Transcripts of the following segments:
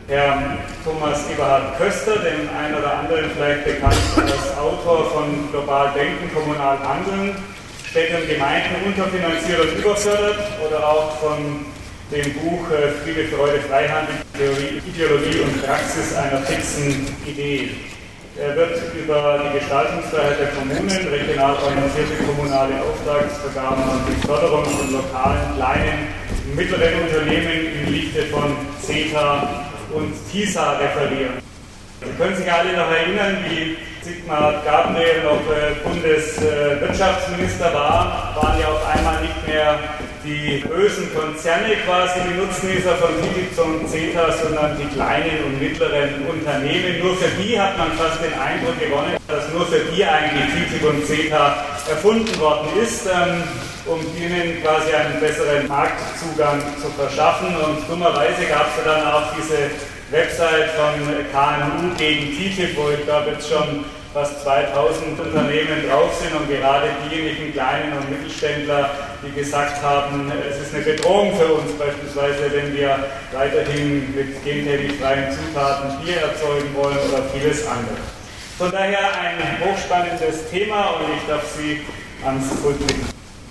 Herrn Thomas Eberhard Köster, dem einen oder anderen vielleicht bekannt als Autor von Global Denken, Kommunal Handeln, Städte und Gemeinden unterfinanziert und überfördert, oder auch von dem Buch Friede, Freude, Freihandel, Theorie, Ideologie und Praxis einer fixen Idee. Er wird über die Gestaltungsfreiheit der Kommunen, regional orientierte kommunale Auftragsvergaben und die Förderung von lokalen, kleinen und mittleren Unternehmen im Lichte von CETA und TISA referieren. Sie können sich alle noch erinnern, wie Sigmar Gabriel noch Bundeswirtschaftsminister war, waren ja auf einmal nicht mehr die bösen Konzerne quasi die Nutznießer von TTIP und CETA, sondern die kleinen und mittleren Unternehmen. Nur für die hat man fast den Eindruck gewonnen, dass nur für die eigentlich TTIP und CETA erfunden worden ist, um ihnen quasi einen besseren Marktzugang zu verschaffen. Und dummerweise gab es dann auch diese Website von KMU gegen TTIP, wo ich glaube jetzt schon fast 2000 Unternehmen drauf sind und gerade diejenigen kleinen und Mittelständler, die gesagt haben, es ist eine Bedrohung für uns, beispielsweise wenn wir weiterhin mit gentätig freien Zutaten Bier erzeugen wollen oder vieles andere. Von daher ein hochspannendes Thema und ich darf Sie ans Pult bitten.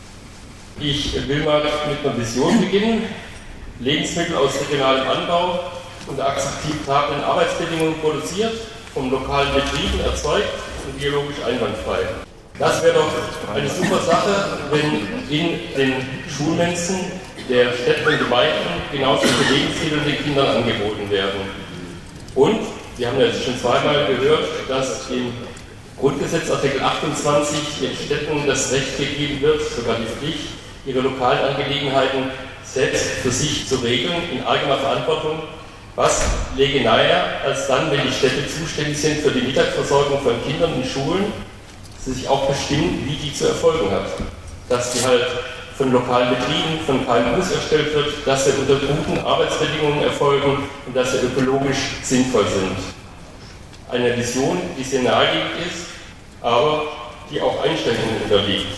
Ich will mal mit einer Vision beginnen. Lebensmittel aus regionalem Anbau unter akzeptablen Arbeitsbedingungen produziert, vom lokalen Betrieben erzeugt und biologisch einwandfrei. Das wäre doch eine super Sache, wenn in den Schulmenzen der Städte und Gemeinden genauso viele Lebensmittel den Kindern angeboten werden. Und, wir haben jetzt schon zweimal gehört, dass im Grundgesetz Artikel 28 den Städten das Recht gegeben wird, sogar die Pflicht, ihre lokalen Angelegenheiten selbst für sich zu regeln, in eigener Verantwortung. Was läge nahe, als dann, wenn die Städte zuständig sind für die Mittagsversorgung von Kindern in Schulen, sie sich auch bestimmen, wie die zu erfolgen hat. Dass die halt von lokalen Betrieben, von KMUs erstellt wird, dass sie unter guten Arbeitsbedingungen erfolgen und dass sie ökologisch sinnvoll sind. Eine Vision, die sehr naheliegend ist, aber die auch Einschränkungen unterliegt.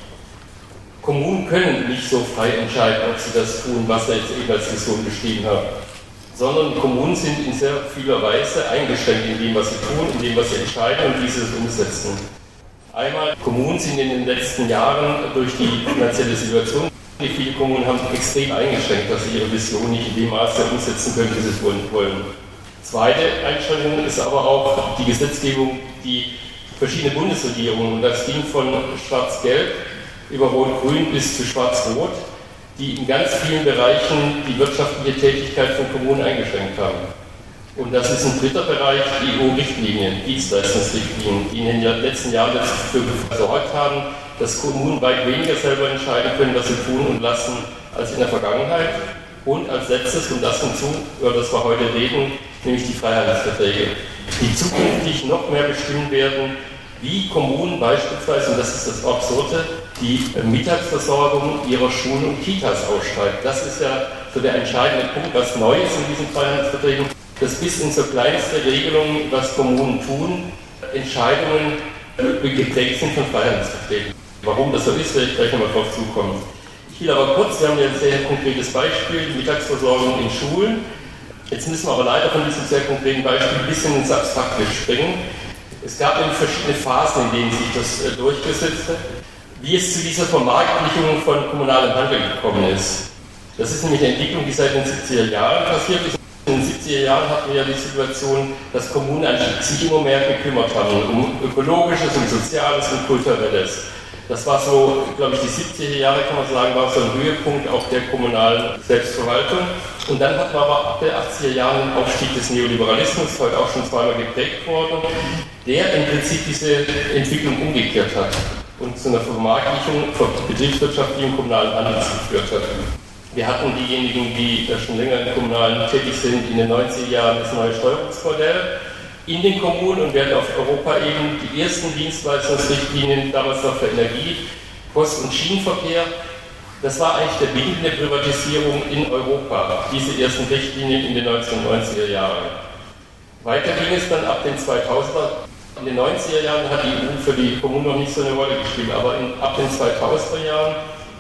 Kommunen können nicht so frei entscheiden, ob sie das tun, was wir jetzt eben als Vision beschrieben haben, sondern Kommunen sind in sehr vieler Weise eingeschränkt in dem, was sie tun, in dem, was sie entscheiden und wie sie es umsetzen. Einmal, Kommunen sind in den letzten Jahren durch die finanzielle Situation, viele Kommunen haben extrem eingeschränkt, dass sie ihre Vision nicht in dem Maße umsetzen können, wie sie es wollen. Zweite Einschränkung ist aber auch die Gesetzgebung, die verschiedene Bundesregierungen, und das ging von Schwarz-Gelb über Rot-Grün bis zu Schwarz-Rot, die in ganz vielen Bereichen die wirtschaftliche Tätigkeit von Kommunen eingeschränkt haben. Und das ist ein dritter Bereich, die EU-Richtlinien, Dienstleistungsrichtlinien, die in den letzten Jahren dafür gesorgt haben, dass Kommunen weit weniger selber entscheiden können, was sie tun und lassen, als in der Vergangenheit. Und als letztes, und das hinzu, über das wir heute reden, nämlich die Freihandelsverträge, die zukünftig noch mehr bestimmen werden, wie Kommunen beispielsweise, und das ist das Absurde, die Mittagsversorgung ihrer Schulen und Kitas ausschreiben. Das ist ja so der entscheidende Punkt, was neu ist in diesen Freihandelsverträgen, dass bis in so kleinste Regelungen, was Kommunen tun, Entscheidungen geprägt sind von Freihandelsverträgen. Warum das so ist, werde ich gleich nochmal drauf zukommen. Ich will aber kurz, wir haben ja ein sehr konkretes Beispiel, Mittagsversorgung in Schulen. Jetzt müssen wir aber leider von diesem sehr konkreten Beispiel ein bisschen ins Abstrakte springen. Es gab eben verschiedene Phasen, in denen sich das durchgesetzt hat, wie es zu dieser Vermarktlichung von kommunalem Handel gekommen ist. Das ist nämlich eine Entwicklung, die seit den 70er Jahren passiert ist. In den 70er Jahren hatten wir ja die Situation, dass Kommunen sich immer mehr gekümmert haben um Ökologisches, um Soziales und Kulturelles. Das war so, glaube ich, die 70er Jahre, kann man sagen, war so ein Höhepunkt auch der kommunalen Selbstverwaltung. Und dann hat man aber ab den 80er Jahren den Aufstieg des Neoliberalismus, heute auch schon zweimal geprägt worden, der im Prinzip diese Entwicklung umgekehrt hat und zu einer Vermarktlichung, betriebswirtschaftlichen kommunalen Handels geführt hat. Wir hatten diejenigen, die schon länger im Kommunalen tätig sind, in den 90er Jahren das neue Steuerungsmodell in den Kommunen, und wir hatten auf Europaebene die ersten Dienstleistungsrichtlinien, damals noch für Energie, Post- und Schienenverkehr. Das war eigentlich der Beginn der Privatisierung in Europa, diese ersten Richtlinien in den 1990er Jahren. Weiter ging es dann ab den 2000er. In den 90er Jahren hat die EU für die Kommunen noch nicht so eine Rolle gespielt, aber ab den 2000er Jahren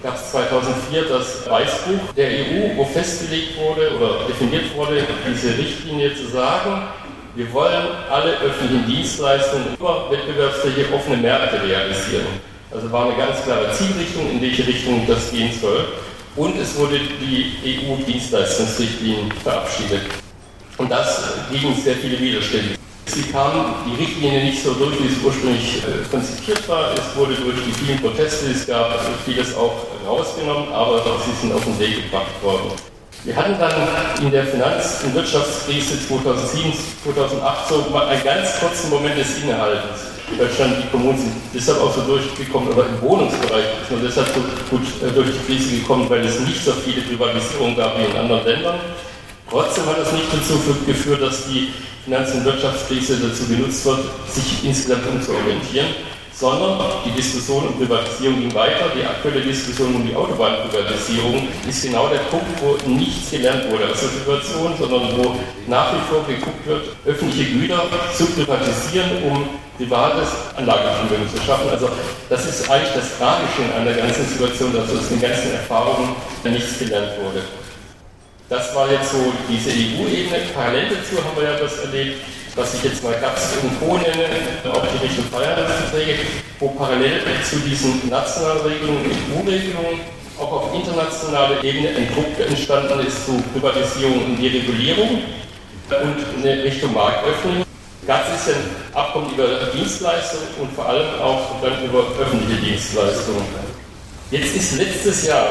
gab es 2004 das Weißbuch der EU, wo festgelegt wurde oder definiert wurde, diese Richtlinie zu sagen, wir wollen alle öffentlichen Dienstleistungen über wettbewerbsfähige offene Märkte realisieren. Also war eine ganz klare Zielrichtung, in welche Richtung das gehen soll. Und es wurde die EU-Dienstleistungsrichtlinie verabschiedet. Und das gegen sehr viele Widerstände. Sie kam die Richtlinie nicht so durch, wie es ursprünglich konzipiert war. Es wurde durch die vielen Proteste, es gab vieles auch rausgenommen, aber sie sind auf den Weg gebracht worden. Wir hatten dann in der Finanz- und Wirtschaftskrise 2007, 2008 so einen ganz kurzen Moment des Innehaltens. In Deutschland, die Kommunen sind deshalb auch so durchgekommen, aber im Wohnungsbereich ist man deshalb so gut durch die Krise gekommen, weil es nicht so viele Privatisierungen gab wie in anderen Ländern. Trotzdem hat es nicht dazu geführt, dass die Finanz- und Wirtschaftskrise dazu genutzt wird, sich insgesamt umzuorientieren, sondern die Diskussion um Privatisierung ging weiter. Die aktuelle Diskussion um die Autobahnprivatisierung ist genau der Punkt, wo nichts gelernt wurde aus der Situation, sondern wo nach wie vor geguckt wird, öffentliche Güter zu privatisieren, um privates Anlagevermögen zu schaffen. Also das ist eigentlich das Tragische an der ganzen Situation, dass aus den ganzen Erfahrungen nichts gelernt wurde. Das war jetzt so diese EU-Ebene. Parallel dazu haben wir ja das erlebt, was ich jetzt mal GATS und Co. nenne, auch die Richtung Freihandelsverträge, wo parallel zu diesen nationalen Regelungen, EU-Regelungen, auch auf internationaler Ebene ein Druck entstanden ist zu Privatisierung und Deregulierung und eine Richtung Marktöffnung. GATS ist ein Abkommen über Dienstleistungen und vor allem auch dann über öffentliche Dienstleistungen. Jetzt ist letztes Jahr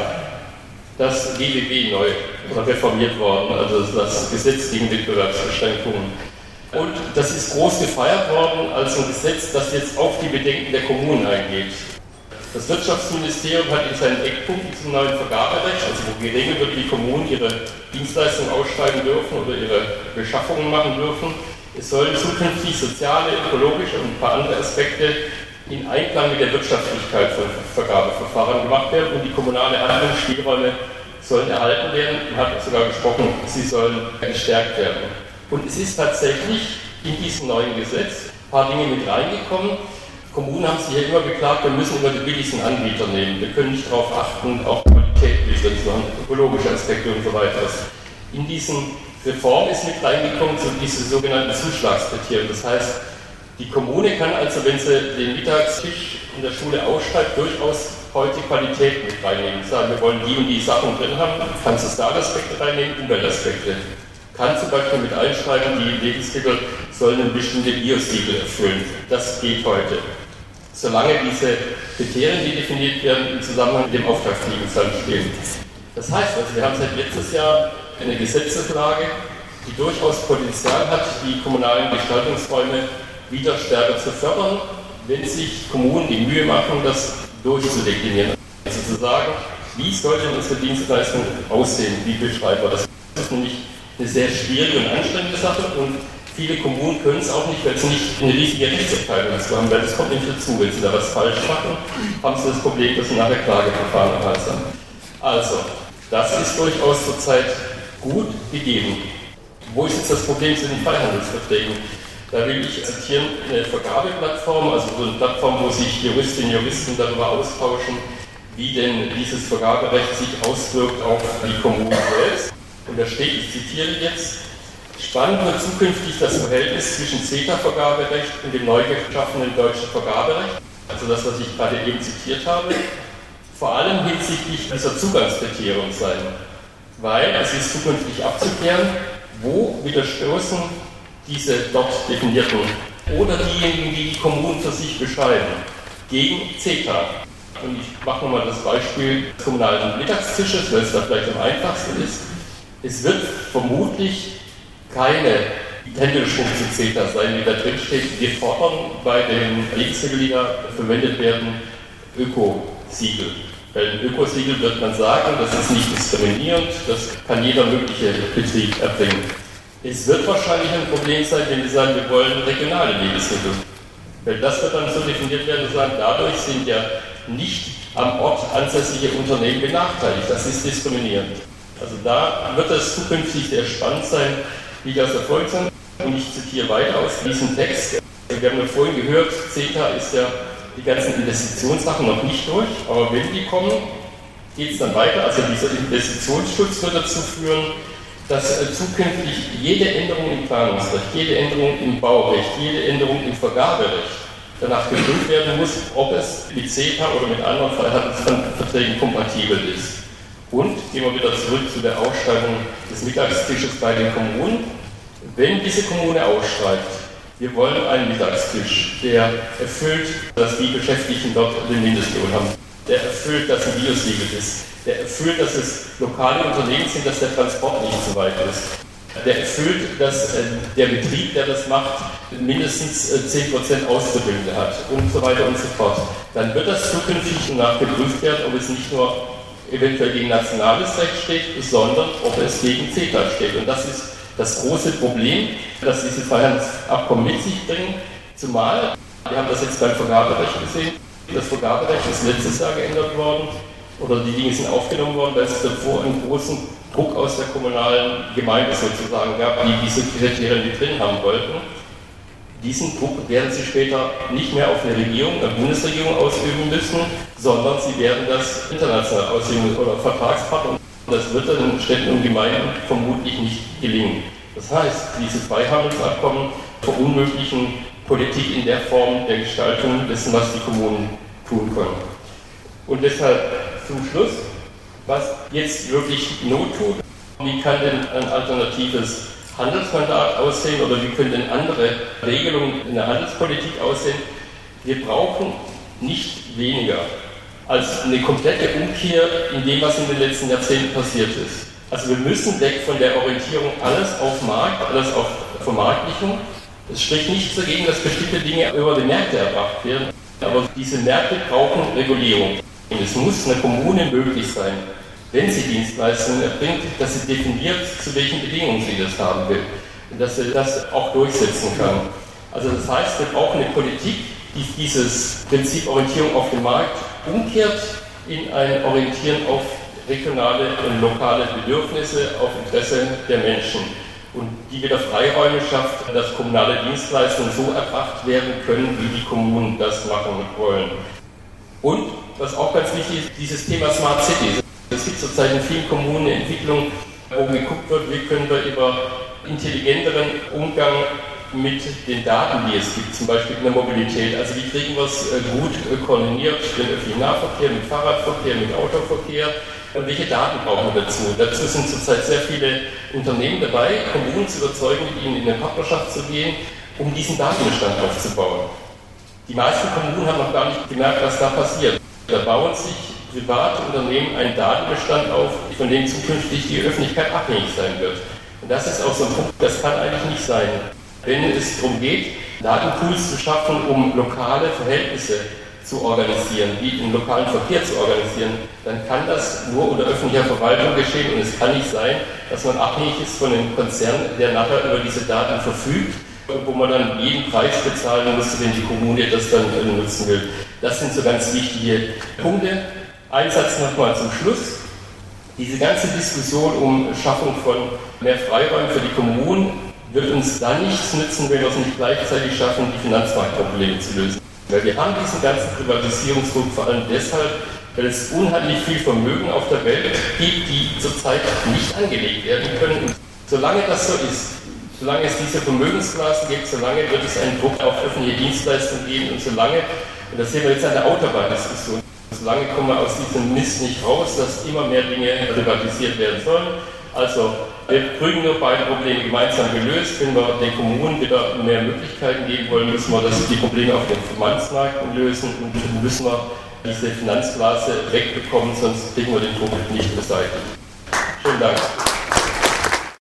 das GBB neu oder reformiert worden, also das Gesetz gegen Wettbewerbsbeschränkungen. Und das ist groß gefeiert worden als ein Gesetz, das jetzt auf die Bedenken der Kommunen eingeht. Das Wirtschaftsministerium hat in seinen Eckpunkten zum neuen Vergaberecht, also wo geregelt wird, wie Kommunen ihre Dienstleistungen ausschreiben dürfen oder ihre Beschaffungen machen dürfen, es sollen zukünftig soziale, ökologische und ein paar andere Aspekte in Einklang mit der Wirtschaftlichkeit von Vergabeverfahren gemacht werden und die kommunale Handlungsspielräume sollen erhalten werden. Man hat sogar gesprochen, sie sollen gestärkt werden. Und es ist tatsächlich in diesem neuen Gesetz ein paar Dinge mit reingekommen. Kommunen haben sich ja immer beklagt, wir müssen immer die billigsten Anbieter nehmen. Wir können nicht darauf achten, auch Qualität mit drin zu haben, ökologische Aspekte und so weiter. In diesen Reform ist mit reingekommen, so diese sogenannten Zuschlagskriterien. Das heißt, die Kommune kann also, wenn sie den Mittagstisch in der Schule ausschreibt, durchaus heute Qualität mit reinnehmen. Sagen, wir wollen die und die Sachen drin haben, kann soziale Aspekte reinnehmen, Umweltaspekte. Kann zum Beispiel mit einschreiben, die Lebensmittel sollen eine bestimmte Biosiegel erfüllen. Das geht heute. Solange diese Kriterien, die definiert werden, im Zusammenhang mit dem Auftragsgegenstand stehen. Das heißt also, wir haben seit letztes Jahr eine Gesetzeslage, die durchaus Potenzial hat, die kommunalen Gestaltungsräume wieder stärker zu fördern, wenn sich Kommunen die Mühe machen, das durchzudeklinieren. Also zu sagen, wie soll denn unsere Dienstleistung aussehen, wie beschreiben wir das? Das ist nämlich eine sehr schwierige und anstrengende Sache und viele Kommunen können es auch nicht, weil sie nicht eine riesige Rechtsabteilung dazu haben, weil das kommt nicht dazu. Wenn sie da was falsch machen, haben sie das Problem, dass sie nachher Klageverfahren am Hals haben. Also, das ist durchaus zurzeit gut gegeben. Wo ist jetzt das Problem zu den Freihandelsverträgen? Da will ich zitieren eine Vergabeplattform, also so eine Plattform, wo sich Juristinnen und Juristen darüber austauschen, wie denn dieses Vergaberecht sich auswirkt auf die Kommunen selbst. Und da steht, ich zitiere jetzt, spannend wird zukünftig das Verhältnis zwischen CETA-Vergaberecht und dem neu geschaffenen deutschen Vergaberecht, also das, was ich gerade eben zitiert habe, vor allem hinsichtlich dieser Zugangskriterien sein, weil es ist zukünftig abzuklären, wo widerstoßen diese dort definierten oder diejenigen, die die Kommunen für sich beschreiben, gegen CETA. Und ich mache nochmal das Beispiel des kommunalen Mittagstisches, weil es da vielleicht am einfachsten ist. Es wird vermutlich keine Pendelschwung zu CETA sein, wie da drin steht. Wir fordern bei den Lebensmitteln, die da verwendet werden, Ökosiegel. Bei einem Ökosiegel wird man sagen, das ist nicht diskriminierend, das kann jeder mögliche Betrieb erbringen. Es wird wahrscheinlich ein Problem sein, wenn wir sagen, wir wollen regionale Lebensmittel. Weil das wird dann so definiert werden, wir sagen, dadurch sind ja nicht am Ort ansässige Unternehmen benachteiligt. Das ist diskriminierend. Also da wird es zukünftig sehr spannend sein, wie das erfolgt sein. Und ich zitiere weiter aus diesem Text. Wir haben ja vorhin gehört, CETA ist ja die ganzen Investitionssachen noch nicht durch, aber wenn die kommen, geht es dann weiter, also dieser Investitionsschutz wird dazu führen, dass zukünftig jede Änderung im Planungsrecht, jede Änderung im Baurecht, jede Änderung im Vergaberecht danach geprüft werden muss, ob es mit CETA oder mit anderen Freihandelsverträgen kompatibel ist. Und gehen wir wieder zurück zu der Ausschreibung des Mittagstisches bei den Kommunen. Wenn diese Kommune ausschreibt, wir wollen einen Mittagstisch, der erfüllt, dass die Beschäftigten dort den Mindestlohn haben, der erfüllt, dass ein Biosiegel ist, der erfüllt, dass es lokale Unternehmen sind, dass der Transport nicht zu weit ist, der erfüllt, dass der Betrieb, der das macht, mindestens 10% Auszubildende hat und so weiter und so fort. Dann wird das zukünftig nachgeprüft werden, ob es nicht nur eventuell gegen nationales Recht steht, sondern ob es gegen CETA steht. Und das ist das große Problem, das diese Freihandelsabkommen mit sich bringen. Zumal, wir haben das jetzt beim Vergaberecht gesehen, das Vergaberecht ist letztes Jahr geändert worden, oder die Dinge sind aufgenommen worden, weil es davor einen großen Druck aus der kommunalen Gemeinde sozusagen gab, die diese Kriterien mit drin haben wollten. Diesen Druck werden sie später nicht mehr auf eine Regierung, eine Bundesregierung ausüben müssen, sondern sie werden das international ausüben oder Vertragspartner. Das wird den Städten und Gemeinden vermutlich nicht gelingen. Das heißt, diese Freihandelsabkommen verunmöglichen Politik in der Form der Gestaltung dessen, was die Kommunen tun können. Und deshalb zum Schluss, was jetzt wirklich Not tut, wie kann denn ein alternatives Handelsmandat aussehen oder wie können denn andere Regelungen in der Handelspolitik aussehen? Wir brauchen nicht weniger als eine komplette Umkehr in dem, was in den letzten Jahrzehnten passiert ist. Also wir müssen weg von der Orientierung alles auf Markt, alles auf Vermarktlichung. Es spricht nichts dagegen, dass bestimmte Dinge über die Märkte erbracht werden, aber diese Märkte brauchen Regulierung. Und es muss einer Kommune möglich sein, wenn sie Dienstleistungen erbringt, dass sie definiert, zu welchen Bedingungen sie das haben will und dass sie das auch durchsetzen kann. Also das heißt, wir brauchen eine Politik, die dieses Prinzip Orientierung auf den Markt umkehrt in ein Orientieren auf regionale und lokale Bedürfnisse, auf Interesse der Menschen und die wieder Freiräume schafft, dass kommunale Dienstleistungen so erbracht werden können, wie die Kommunen das machen wollen. Und, was auch ganz wichtig ist, dieses Thema Smart Cities. Es gibt zurzeit in vielen Kommunen eine Entwicklung, wo geguckt wird, wie können wir über intelligenteren Umgang mit den Daten, die es gibt, zum Beispiel in der Mobilität. Also wie kriegen wir es gut koordiniert, den öffentlichen Nahverkehr, mit Fahrradverkehr, mit Autoverkehr und welche Daten brauchen wir dazu? Dazu sind zurzeit sehr viele Unternehmen dabei, Kommunen zu überzeugen, mit ihnen in eine Partnerschaft zu gehen, um diesen Datenbestand aufzubauen. Die meisten Kommunen haben noch gar nicht gemerkt, was da passiert. Da bauen sich private Unternehmen einen Datenbestand auf, von dem zukünftig die Öffentlichkeit abhängig sein wird. Und das ist auch so ein Punkt, das kann eigentlich nicht sein. Wenn es darum geht, Datenpools zu schaffen, um lokale Verhältnisse zu organisieren, wie den lokalen Verkehr zu organisieren, dann kann das nur unter öffentlicher Verwaltung geschehen und es kann nicht sein, dass man abhängig ist von einem Konzern, der nachher über diese Daten verfügt und wo man dann jeden Preis bezahlen muss, wenn die Kommune das dann nutzen will. Das sind so ganz wichtige Punkte. Ein Satz nochmal zum Schluss. Diese ganze Diskussion um Schaffung von mehr Freiräumen für die Kommunen wird uns dann nichts nützen, wenn wir es nicht gleichzeitig schaffen, die Finanzmarktprobleme zu lösen. Weil wir haben diesen ganzen Privatisierungsdruck vor allem deshalb, weil es unheimlich viel Vermögen auf der Welt gibt, die zurzeit nicht angelegt werden können. Und solange das so ist, solange es diese Vermögensklassen gibt, solange wird es einen Druck auf öffentliche Dienstleistungen geben und solange, und das sehen wir jetzt an der Autobahndiskussion, solange kommen wir aus diesem Mist nicht raus, dass immer mehr Dinge privatisiert werden sollen. Also wir kriegen nur beide Probleme gemeinsam gelöst. Wenn wir den Kommunen wieder mehr Möglichkeiten geben wollen, müssen wir die Probleme auf den Finanzmärkten lösen und müssen wir diese Finanzblase wegbekommen, sonst kriegen wir den Druck nicht beseitigt. Schönen Dank.